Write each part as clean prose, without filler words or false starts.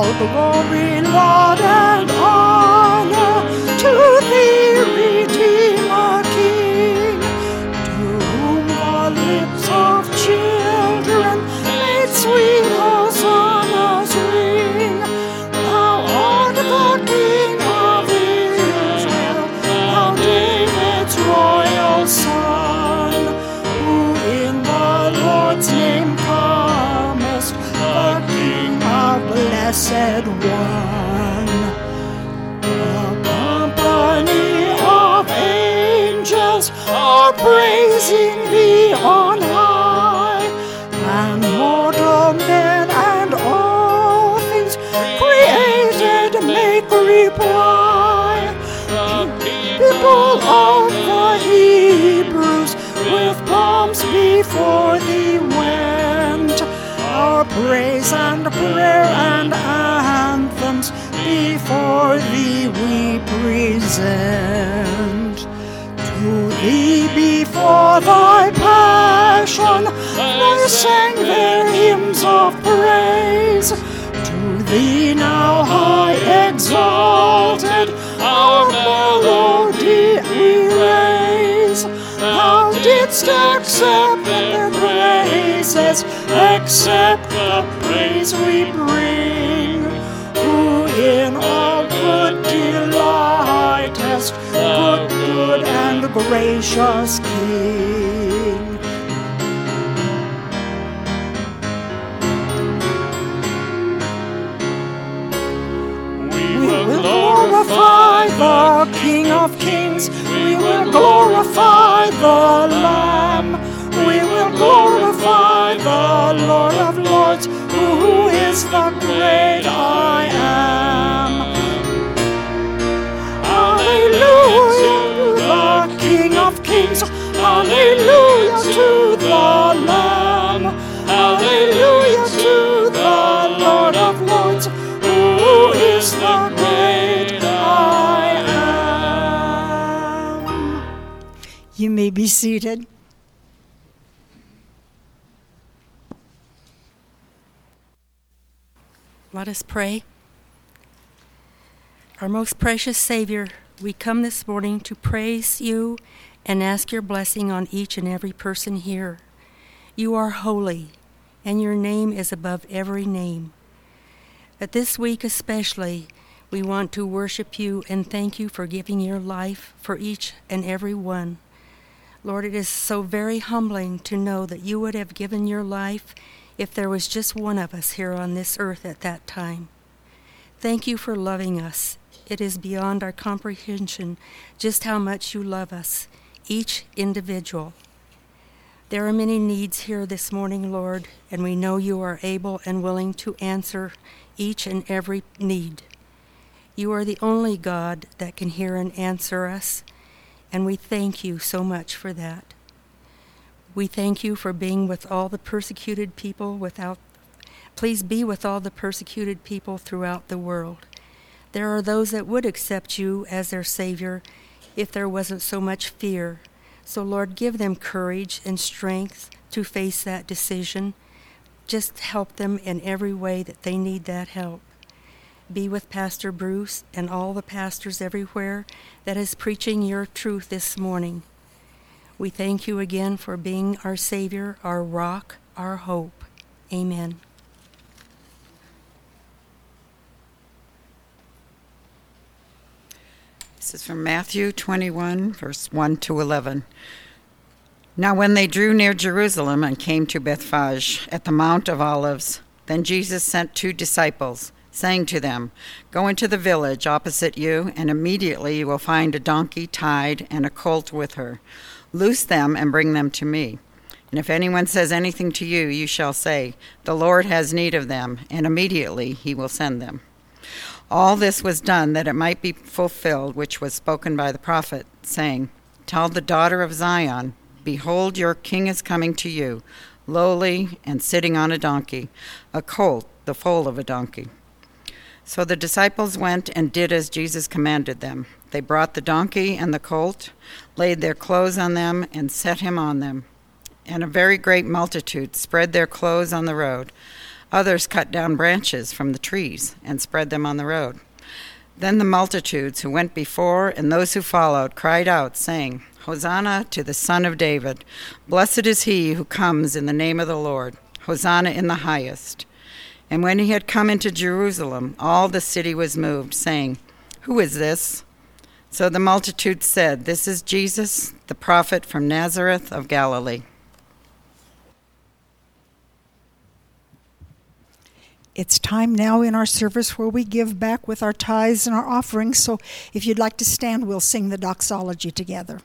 All glory, Lord, and honor to thee, Redeemer King, to whom the lips of children made sweet hosannas ring. Thou art the King of Israel, thou David's royal son, who in the Lord's name comest, the King of Blessed One. The company of angels are praising thee on high, and mortal men and all things created make reply. The people of the Hebrews with palms before thee went, our praise and prayer and anthems before thee we present. To thee before thy passion they sang their hymns of praise. To thee now high exalted our melody we raise. Thou didst accept their praises, accept the praise we bring, who in all good delightest, good and gracious King. We will glorify the King of Kings, we will glorify the Lamb, we will glorify the Lord of Lords, who is the great I am. Hallelujah to the King of Kings, hallelujah to the Lamb, hallelujah to the Lord of Lords, who is the great I am. You may be seated. Let us pray. Our most precious Savior, we come this morning to praise you and ask your blessing on each and every person here. You are holy, and your name is above every name. But this week especially, we want to worship you and thank you for giving your life for each and every one. Lord, it is so very humbling to know that you would have given your life if there was just one of us here on this earth at that time. Thank you for loving us. It is beyond our comprehension just how much you love us, each individual. There are many needs here this morning, Lord, and we know you are able and willing to answer each and every need. You are the only God that can hear and answer us, and we thank you so much for that. We thank you for being with all the persecuted people Please be with all the persecuted people throughout the world. There are those that would accept you as their Savior if there wasn't so much fear. So, Lord, give them courage and strength to face that decision. Just help them in every way that they need that help. Be with Pastor Bruce and all the pastors everywhere that is preaching your truth this morning. We thank you again for being our Savior, our rock, our hope. Amen. This is from Matthew 21, verse 1 to 11. Now when they drew near Jerusalem and came to Bethphage at the Mount of Olives, then Jesus sent 2 disciples, saying to them, Go into the village opposite you, and immediately you will find a donkey tied and a colt with her. Loose them and bring them to me. And if anyone says anything to you, you shall say, The Lord has need of them, and immediately he will send them. All this was done that it might be fulfilled, which was spoken by the prophet, saying, Tell the daughter of Zion, Behold, your king is coming to you, lowly and sitting on a donkey, a colt, the foal of a donkey. So the disciples went and did as Jesus commanded them. They brought the donkey and the colt, laid their clothes on them, and set him on them. And a very great multitude spread their clothes on the road. Others cut down branches from the trees and spread them on the road. Then the multitudes who went before and those who followed cried out, saying, Hosanna to the Son of David. Blessed is he who comes in the name of the Lord. Hosanna in the highest. And when he had come into Jerusalem, all the city was moved, saying, Who is this? So the multitude said, This is Jesus, the prophet from Nazareth of Galilee. It's time now in our service where we give back with our tithes and our offerings. So if you'd like to stand, we'll sing the doxology together.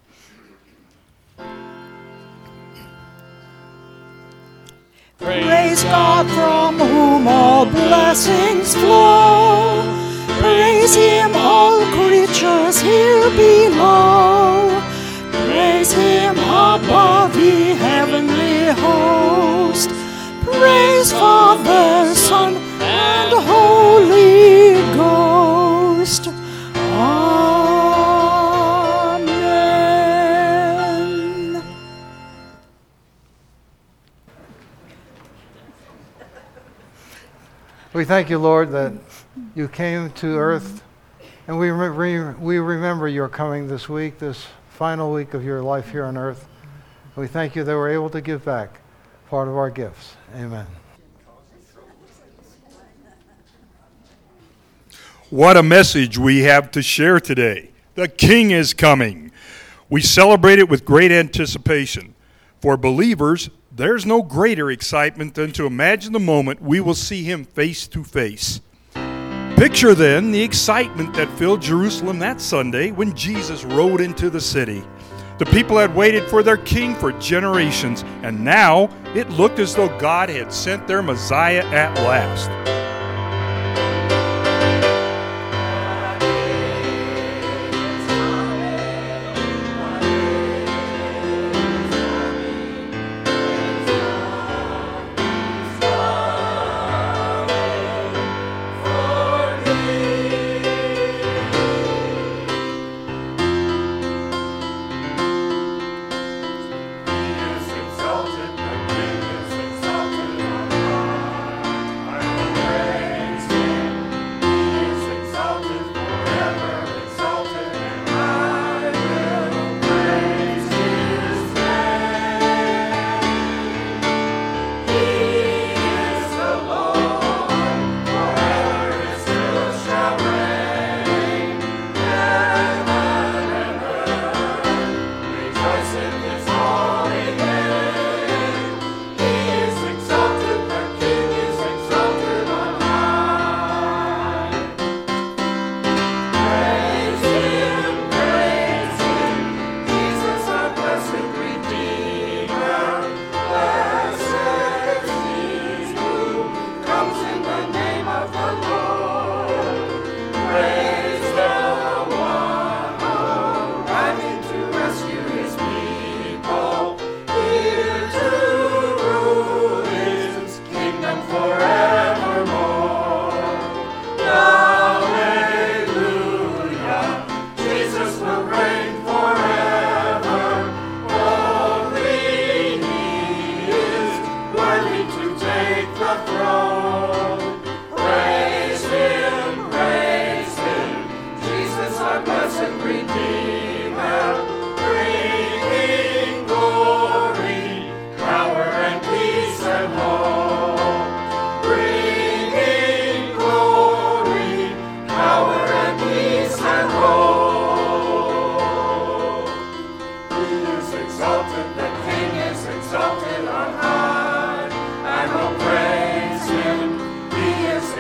Praise God from whom all blessings flow. Praise him, all creatures here below. Praise him above the heavenly host. Praise Father, Son, and Holy Ghost. Amen. We thank you, Lord, that you came to earth, and we remember your coming this week, this final week of your life here on earth. We thank you that we're able to give back part of our gifts. Amen. What a message we have to share today. The King is coming. We celebrate it with great anticipation. For believers, there's no greater excitement than to imagine the moment we will see him face to face. Picture then the excitement that filled Jerusalem that Sunday when Jesus rode into the city. The people had waited for their king for generations, and now it looked as though God had sent their Messiah at last.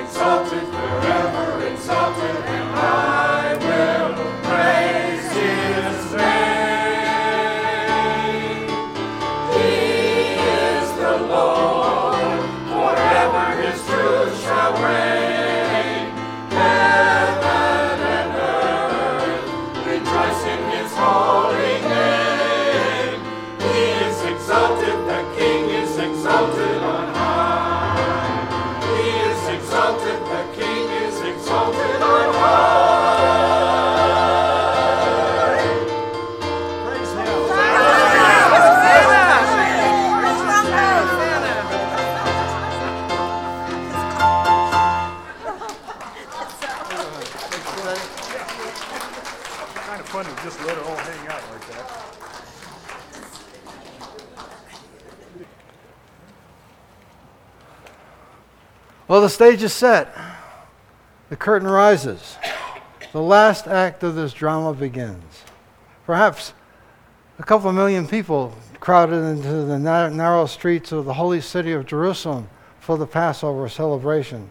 Exalted, forever exalted, and I will praise him. kind of fun to just let it all hang out like that. Well, the stage is set. The curtain rises. The last act of this drama begins. Perhaps a couple million people crowded into the narrow streets of the holy city of Jerusalem for the Passover celebration.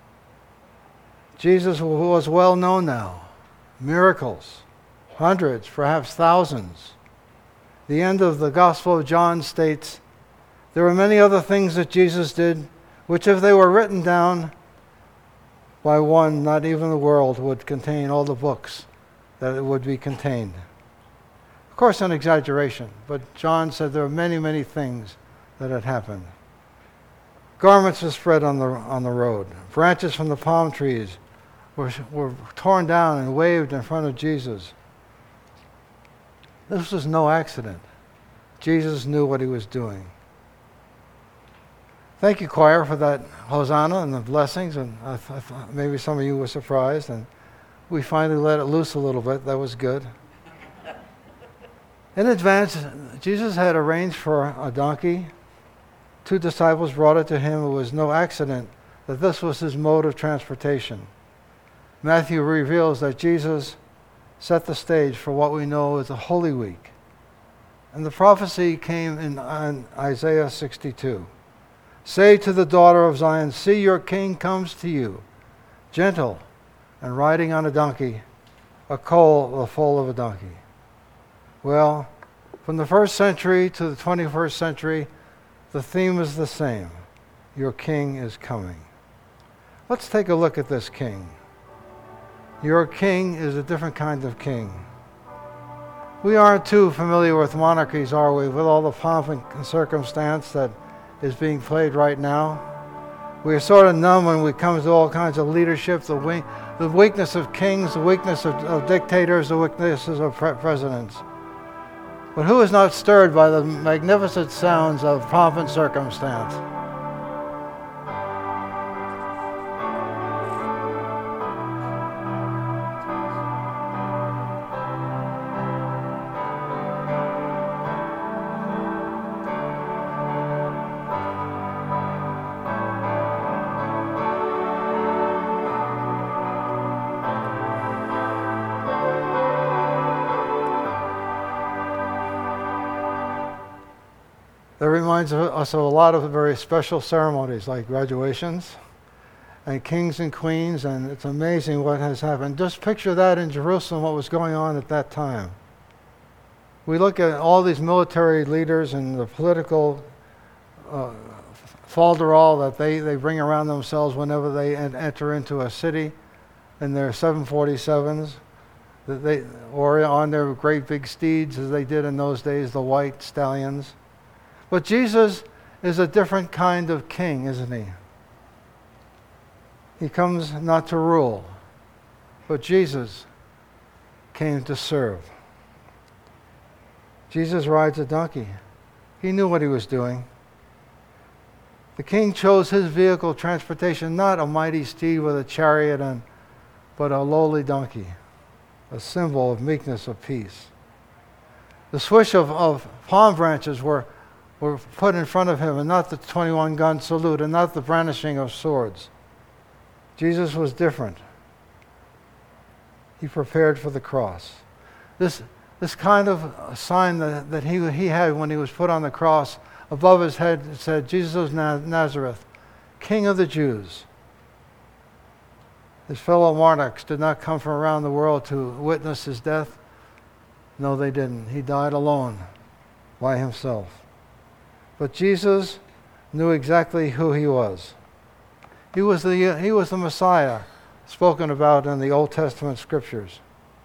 Jesus was well known now. Miracles, hundreds, perhaps thousands. The end of the Gospel of John states, there were many other things that Jesus did, which if they were written down by one, not even the world would contain all the books that it would be contained. Of course, an exaggeration, but John said there were many, many things that had happened. Garments were spread on the road. Branches from the palm trees were torn down and waved in front of Jesus. This was no accident. Jesus knew what he was doing. Thank you, choir, for that hosanna and the blessings. And maybe some of you were surprised, and we finally let it loose a little bit. That was good. In advance, Jesus had arranged for a donkey. 2 disciples brought it to him. It was no accident that this was his mode of transportation. Matthew reveals that Jesus set the stage for what we know as the Holy Week. And the prophecy came in Isaiah 62. Say to the daughter of Zion, see, your king comes to you, gentle and riding on a donkey, a colt, the foal of a donkey. Well, from the 1st century to the 21st century, the theme is the same. Your king is coming. Let's take a look at this king. Your king is a different kind of king. We aren't too familiar with monarchies, are we, with all the pomp and circumstance that is being played right now. We are sort of numb when we come to all kinds of leadership, the weakness of kings, the weakness of dictators, the weaknesses of presidents. But who is not stirred by the magnificent sounds of pomp and circumstance? That reminds us of a lot of very special ceremonies like graduations and kings and queens, and it's amazing what has happened. Just picture that in Jerusalem, what was going on at that time. We look at all these military leaders and the political falderall that they bring around themselves whenever they enter into a city in their 747s, or on their great big steeds as they did in those days, the white stallions. But Jesus is a different kind of king, isn't he? He comes not to rule, but Jesus came to serve. Jesus rides a donkey. He knew what he was doing. The king chose his vehicle of transportation, not a mighty steed with a chariot, but a lowly donkey, a symbol of meekness, of peace. The swish of palm branches were put in front of him, and not the 21-gun salute, and not the brandishing of swords. Jesus was different. He prepared for the cross. This kind of sign that he had when he was put on the cross, above his head it said, Jesus of Nazareth, King of the Jews. His fellow monarchs did not come from around the world to witness his death. No, they didn't. He died alone, by himself. But Jesus knew exactly who he was. He was the Messiah spoken about in the Old Testament scriptures.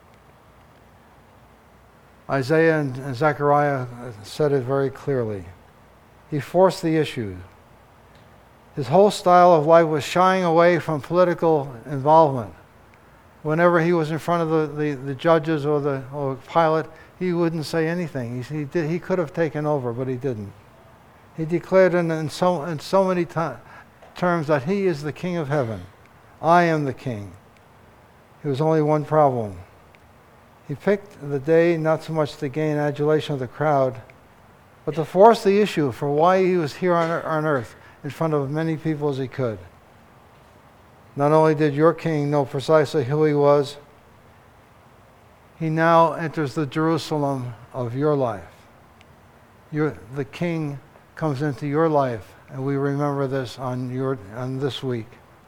Isaiah and Zechariah said it very clearly. He forced the issue. His whole style of life was shying away from political involvement. Whenever he was in front of the judges or Pilate, he wouldn't say anything. He could have taken over, but he didn't. He declared in so many terms that he is the King of heaven. I am the King. There was only one problem. He picked the day not so much to gain adulation of the crowd, but to force the issue for why he was here on earth in front of as many people as he could. Not only did your king know precisely who he was, he now enters the Jerusalem of your life. The king comes into your life, and we remember this on this week.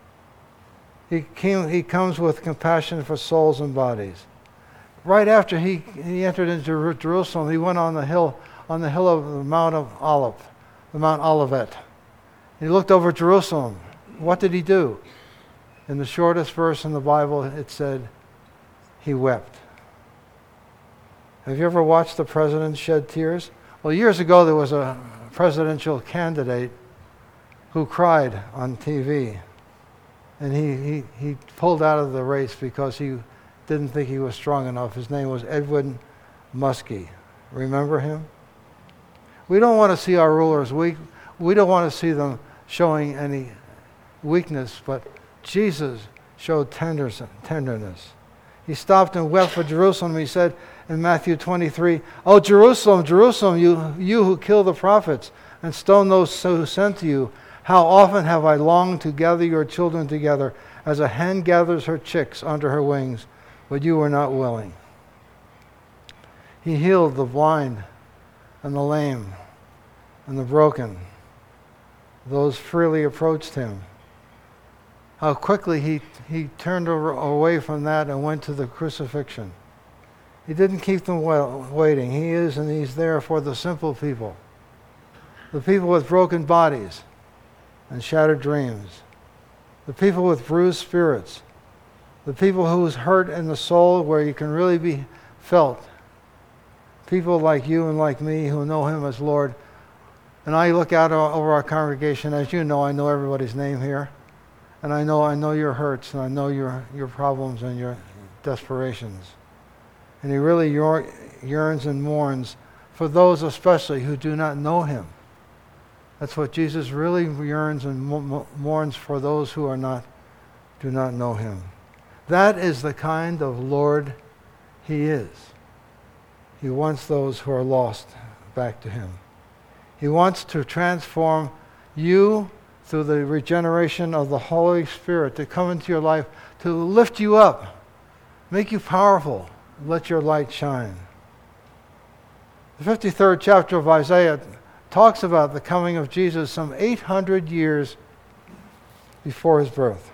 He comes with compassion for souls and bodies. Right after he entered into Jerusalem, he went on the hill of the Mount of Olivet. He looked over Jerusalem. What did he do? In the shortest verse in the Bible, it said, he wept. Have you ever watched the president shed tears? Well, years ago there was a presidential candidate who cried on TV. And he pulled out of the race because he didn't think he was strong enough. His name was Edwin Muskie. Remember him? We don't want to see our rulers weak. We don't want to see them showing any weakness, but Jesus showed tenderness. He stopped and wept for Jerusalem. He said in Matthew 23, "Oh, Jerusalem, Jerusalem, you who kill the prophets and stone those who sent to you, how often have I longed to gather your children together as a hen gathers her chicks under her wings, but you were not willing." He healed the blind and the lame and the broken. Those freely approached him. How quickly he turned away from that and went to the crucifixion. He didn't keep them waiting. He is and he's there for the simple people. The people with broken bodies and shattered dreams. The people with bruised spirits. The people who's hurt in the soul where you can really be felt. People like you and like me who know him as Lord. And I look out over our congregation. As you know, I know everybody's name here. And I know your hurts, and I know your problems and your desperations. And he really yearns and mourns for those especially who do not know him. That's what Jesus really yearns and mourns for, those who do not know him. That is the kind of Lord he is. He wants those who are lost back to him. He wants to transform you through the regeneration of the Holy Spirit to come into your life, to lift you up, make you powerful, let your light shine. The 53rd chapter of Isaiah talks about the coming of Jesus some 800 years before his birth.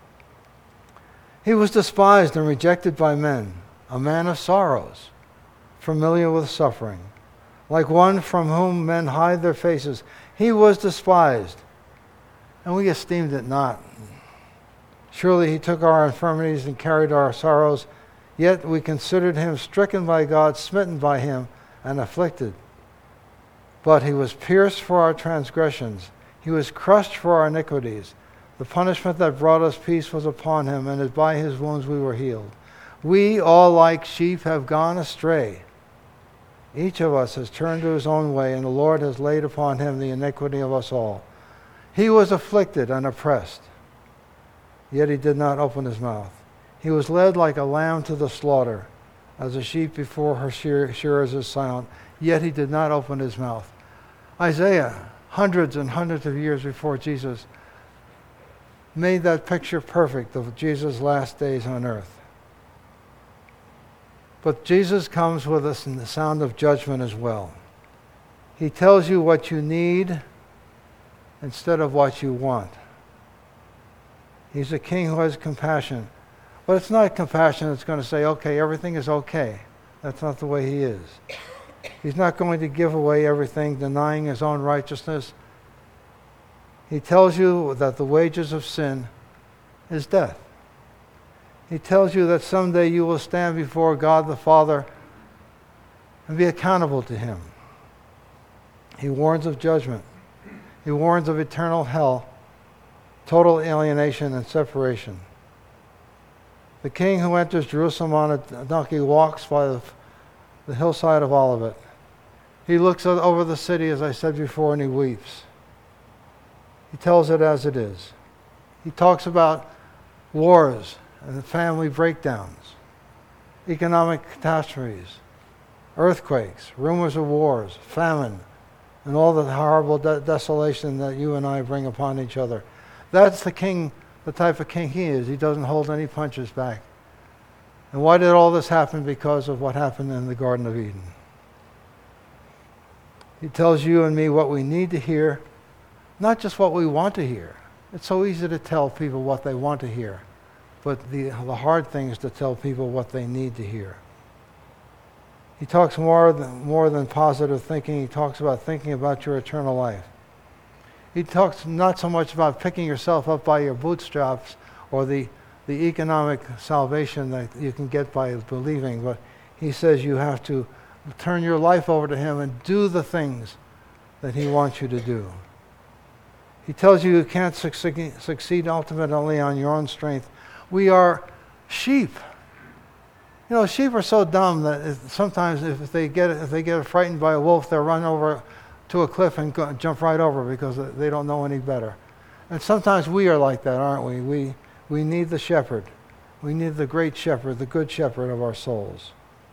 He was despised and rejected by men, a man of sorrows, familiar with suffering, like one from whom men hide their faces. He was despised, and we esteemed it not. Surely he took our infirmities and carried our sorrows, yet we considered him stricken by God, smitten by him, and afflicted. But he was pierced for our transgressions. He was crushed for our iniquities. The punishment that brought us peace was upon him, and by his wounds we were healed. We all like sheep have gone astray. Each of us has turned to his own way, and the Lord has laid upon him the iniquity of us all. He was afflicted and oppressed, yet he did not open his mouth. He was led like a lamb to the slaughter, as a sheep before her shearers is silent, yet he did not open his mouth. Isaiah, hundreds and hundreds of years before Jesus, made that picture perfect of Jesus' last days on earth. But Jesus comes with us in the sound of judgment as well. He tells you what you need instead of what you want. He's a king who has compassion. But it's not compassion that's going to say, okay, everything is okay. That's not the way he is. He's not going to give away everything, denying his own righteousness. He tells you that the wages of sin is death. He tells you that someday you will stand before God the Father and be accountable to him. He warns of judgment. He warns of eternal hell, total alienation and separation. The king who enters Jerusalem on a donkey walks by the hillside of Olivet. He looks over the city, as I said before, and he weeps. He tells it as it is. He talks about wars and family breakdowns. economic catastrophes, earthquakes, rumors of wars, famine, and all the horrible desolation that you and I bring upon each other. That's the king, the type of king he is. He doesn't hold any punches back. And why did all this happen? Because of what happened in the Garden of Eden. He tells you and me what we need to hear, not just what we want to hear. It's so easy to tell people what they want to hear, but the hard thing is to tell people what they need to hear. He talks more than positive thinking. He talks about thinking about your eternal life. He talks not so much about picking yourself up by your bootstraps or the economic salvation that you can get by believing, but he says you have to turn your life over to him and do the things that he wants you to do. He tells you can't succeed ultimately on your own strength. We are sheep. You know, sheep are so dumb that sometimes if they get frightened by a wolf, they'll run over to a cliff and jump right over because they don't know any better. And sometimes we are like that, aren't we? We need the shepherd. We need the great shepherd, the good shepherd of our souls.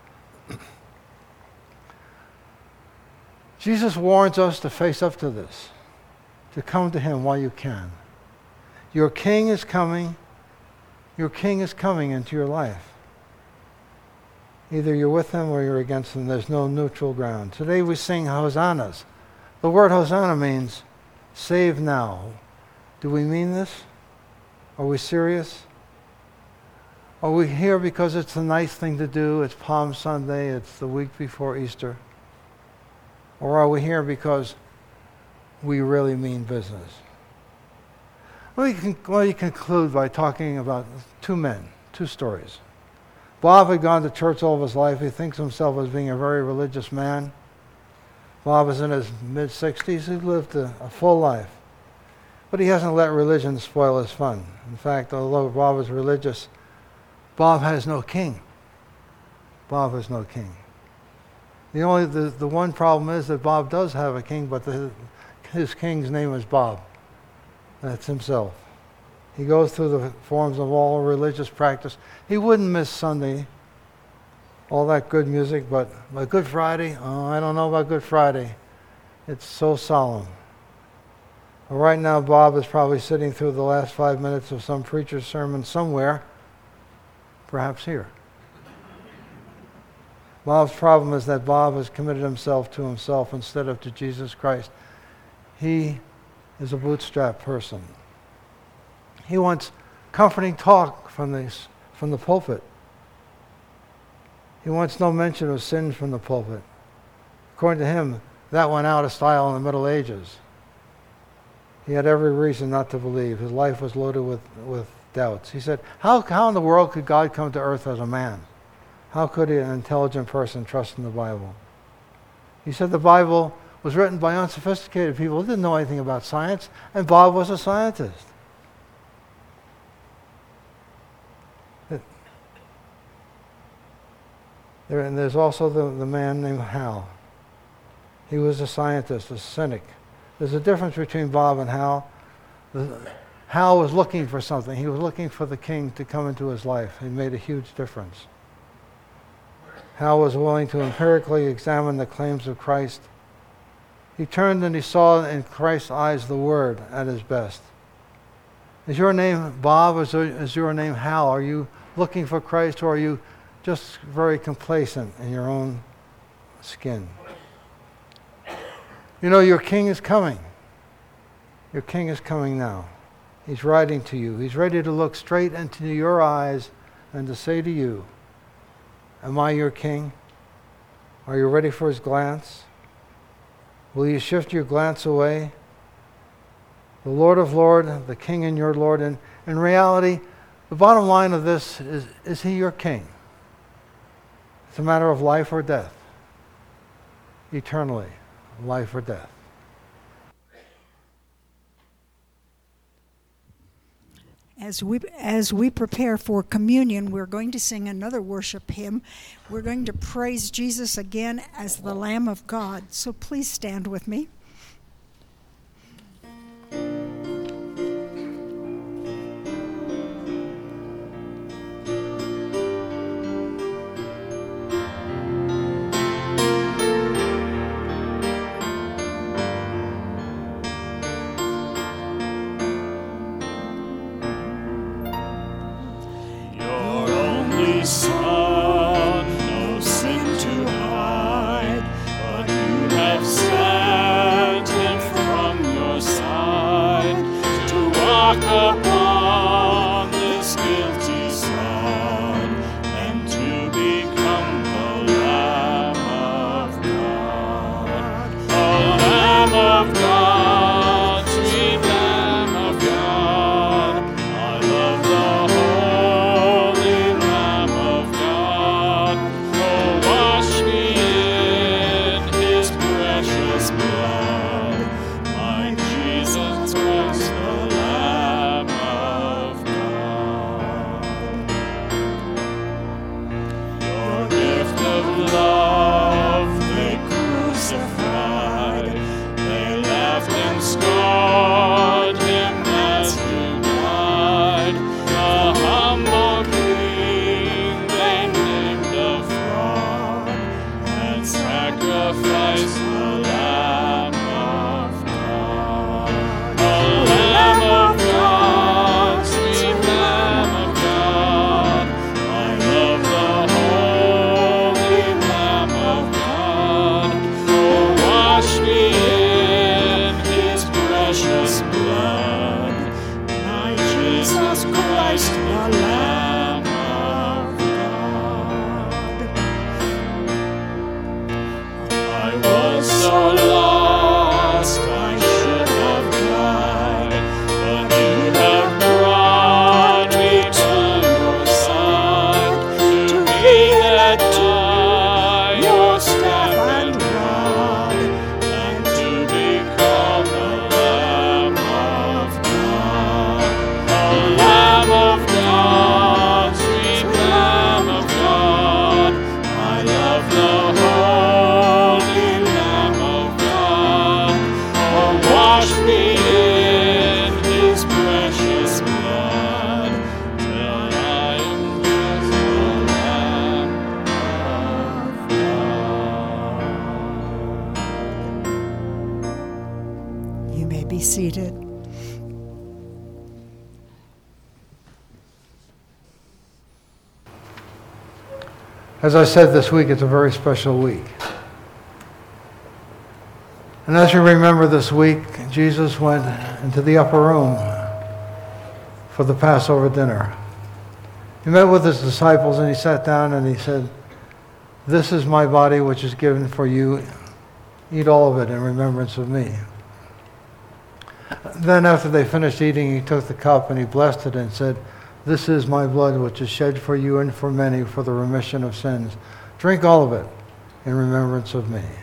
Jesus warns us to face up to this, to come to him while you can. Your king is coming. Your king is coming into your life. Either you're with him or you're against him. There's no neutral ground. Today we sing hosannas. The word hosanna means save now. Do we mean this? Are we serious? Are we here because it's a nice thing to do? It's Palm Sunday. It's the week before Easter. Or are we here because we really mean business? Let me conclude by talking about two men, two stories. Bob had gone to church all of his life. He thinks of himself as being a very religious man. Bob is in his mid-60s. He lived a full life. But he hasn't let religion spoil his fun. In fact, although Bob is religious, Bob has no king. Bob has no king. The one problem is that Bob does have a king, but his king's name is Bob. That's himself. He goes through the forms of all religious practice. He wouldn't miss Sunday, all that good music, but Good Friday, I don't know about Good Friday. It's so solemn. Well, right now, Bob is probably sitting through the last 5 minutes of some preacher's sermon somewhere, perhaps here. Bob's problem is that Bob has committed himself to himself instead of to Jesus Christ. He is a bootstrap person. He wants comforting talk from the pulpit. He wants no mention of sin from the pulpit. According to him, that went out of style in the Middle Ages. He had every reason not to believe. His life was loaded with doubts. He said, how in the world could God come to earth as a man? How could an intelligent person trust in the Bible? He said the Bible was written by unsophisticated people who didn't know anything about science, and Bob was a scientist. And there's also the man named Hal. He was a scientist, a cynic. There's a difference between Bob and Hal. Hal was looking for something. He was looking for the king to come into his life. It made a huge difference. Hal was willing to empirically examine the claims of Christ. He turned and he saw in Christ's eyes the Word at his best. Is your name Bob or is your name Hal? Are you looking for Christ or are you just very complacent in your own skin? You know, your king is coming. Your king is coming now. He's writing to you. He's ready to look straight into your eyes and to say to you, am I your king? Are you ready for his glance? Will you shift your glance away? The Lord of Lords, the King and your Lord. And in reality, the bottom line of this is he your king? It's a matter of life or death. Eternally, life or death. As we prepare for communion, we're going to sing another worship hymn. We're going to praise Jesus again as the Lamb of God. So please stand with me. seated. As I said, this week it's a very special week. And as you remember this week, Jesus went into the upper room for the Passover dinner. He met with his disciples and he sat down and he said, "This is my body which is given for you. Eat all of it in remembrance of me." Then after they finished eating, he took the cup and he blessed it and said, "This is my blood which is shed for you and for many for the remission of sins. Drink all of it in remembrance of me."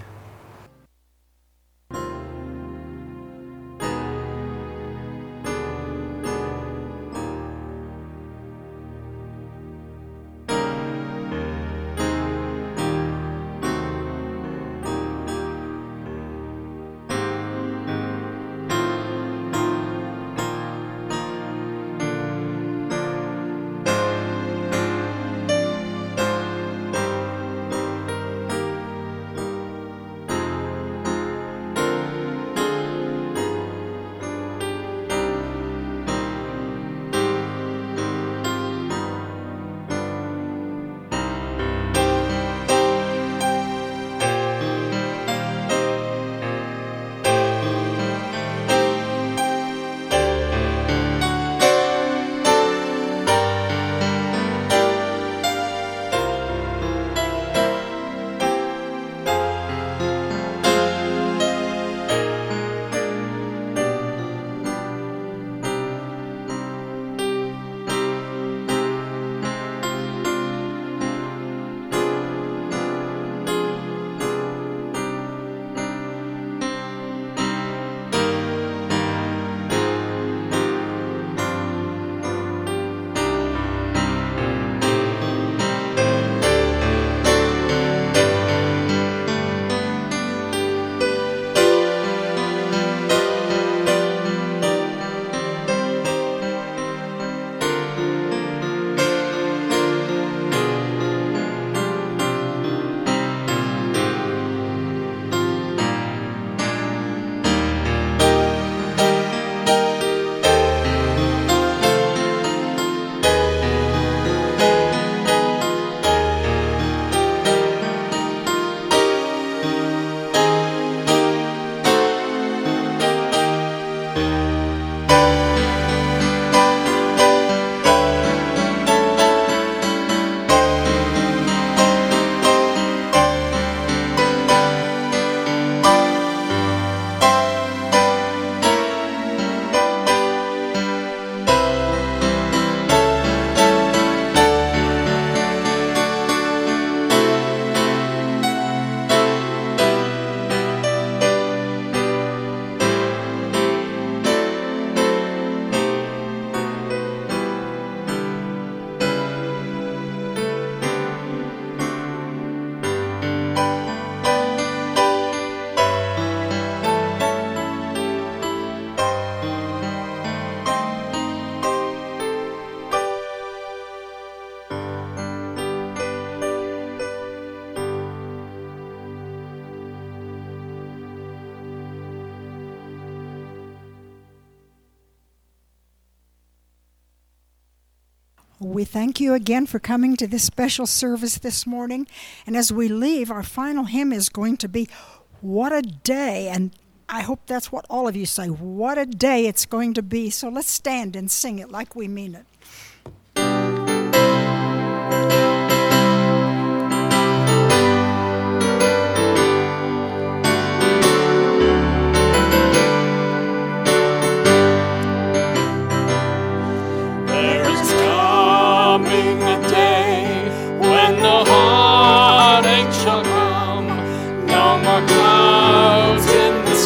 We thank you again for coming to this special service this morning. And as we leave, our final hymn is going to be "What a Day." And I hope that's what all of you say. What a day it's going to be. So let's stand and sing it like we mean it.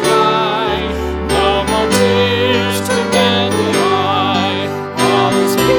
Clouds in the sky, no more tears to bend the eye. All is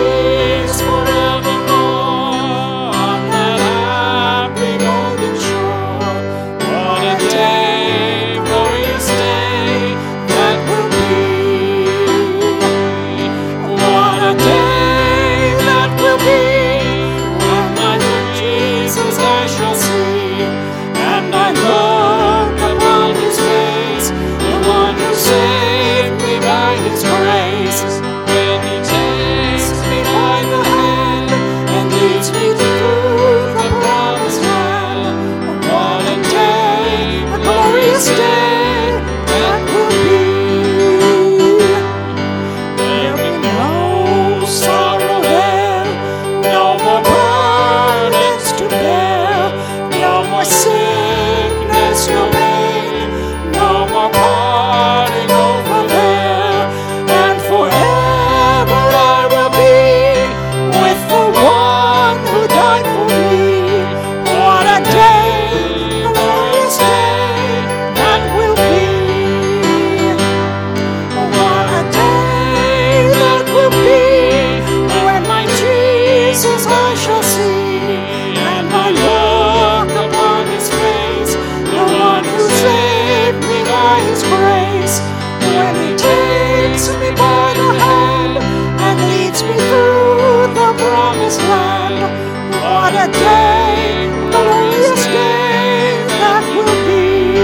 there's no pain, no more parting over there, and forever I will be with the one who died for me. What a day, a glorious day that will be. What a day that will be when my Jesus I shall see, and I look upon his face, the one who saved me by his grace, when he takes me by the hand and leads me through the promised land. What a day, glorious day that will be.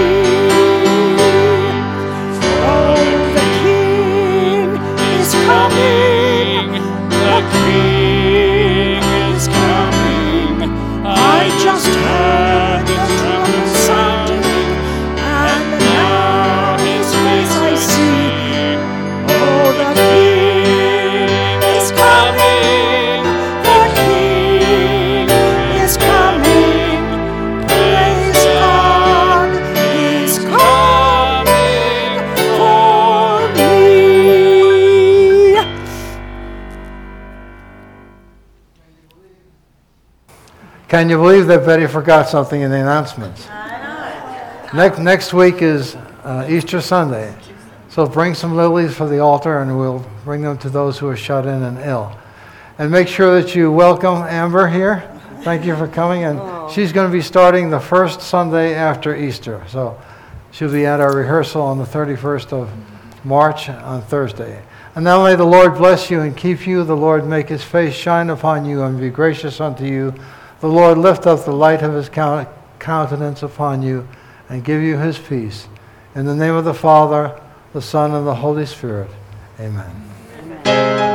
Oh, the King is coming, the King is coming. I just heard the trumpet sounding, and now his face I see. Oh, the King is coming, the King is coming. Praise God, he's coming for me. Can you believe that Betty forgot something in the announcements? Next week is Easter Sunday. So bring some lilies for the altar, and we'll bring them to those who are shut in and ill. And make sure that you welcome Amber here. Thank you for coming. And she's going to be starting the first Sunday after Easter. So she'll be at our rehearsal on the 31st of March on Thursday. And now may the Lord bless you and keep you. The Lord make his face shine upon you and be gracious unto you. The Lord lift up the light of his countenance upon you and give you his peace. In the name of the Father, the Son, and the Holy Spirit. Amen. Amen.